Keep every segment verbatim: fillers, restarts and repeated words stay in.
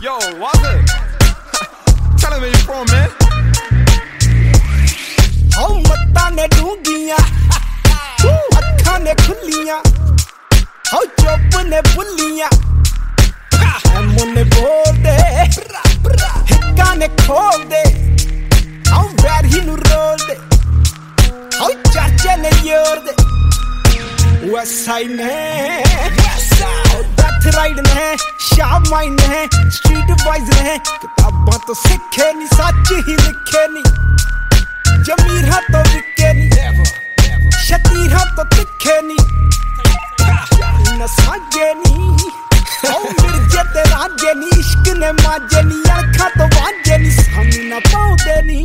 Yo, Walker. Tell him where you from, man. Oh, matta ne dungiya, akkhan ne khulliya, oh chop ne bulliya, mun ne bol de, hikka ne khol de, oh bad hi nu roll de, oh chacha ne yor de, west side ne, oh that ride ne, sharp mind ne, street wise ne, kitaban to sikhe ni, sach hi likhe ni. Jamir ha to bikke ni, Shatir ha to tikhe ni, na saje ni, oh mirje te raje ni, ishq ne maaje ni, ankha to vaanje ni, samne na paunde ni,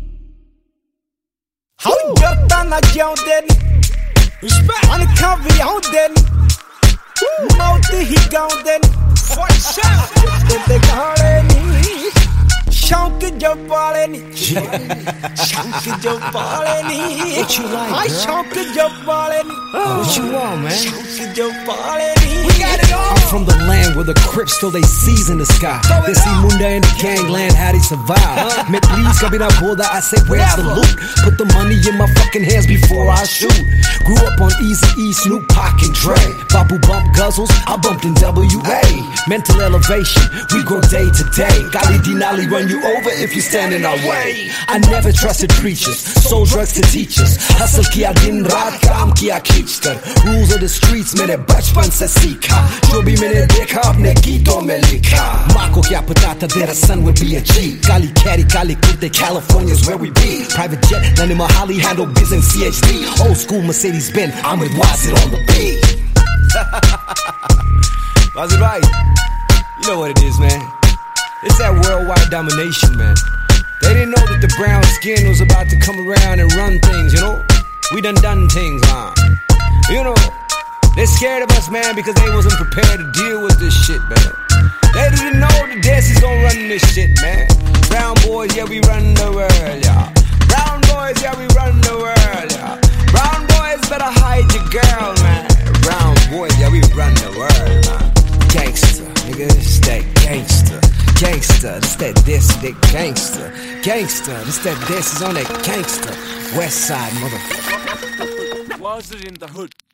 how jarta na jaunde ni, ankha vi aunde ni, maut hi gaunde ni, te gaale ni. Shonk jo paale ni, shonk jo paale ni. What you like, girl? I shonk jo paale ni. What you want, man? Shonk jo paale ni. We got it all. I'm from the land where the Crips still they seize in the sky. They see Munda in the gangland, how they survive. Me please, kabhi na bolda, I say where's the loot? Put the money in my fucking hands before I shoot. Grew up on Easy E, Snoop, Pac and Dre. Babu bump guzzles, I bumped in W A. Mental elevation, we grow day to day. Gali Dinali run you over if you stand in our way. I never trusted preachers, sold drugs to teachers. Hustle kiya din raat, kaam kiya khichkar. Rules of the streets maine bachpan se seekha. Jo bhi maine dekha apne geeton mein likha. Maa ko kya pata tha tera son would be a G. Kali caddy, kali kurte, California's where we be. Private jet, Lenny Mahali, handle biz and C H D. Old school Mercedes Benz, I'm with Wazit on the beat. Wazit right? You know what it is, man. It's that worldwide domination, man. They didn't know that the brown skin was about to come around and run things, you know? We done done things, huh? You know, they're scared of us, man, because they wasn't prepared to deal with this shit, man. They didn't know the Desi's gonna run this shit, man. Brown boys, yeah, we run the world, yeah. Brown boys, yeah, we run the world, yeah. Brown boys, better hide your girl, man. Brown boys, yeah, we run the world, man. Gangster, nigga, it's that gangster. Gangster, this that this, that gangster. Gangster, this that this is on that gangster. West side, motherfucker. Was it in the hood?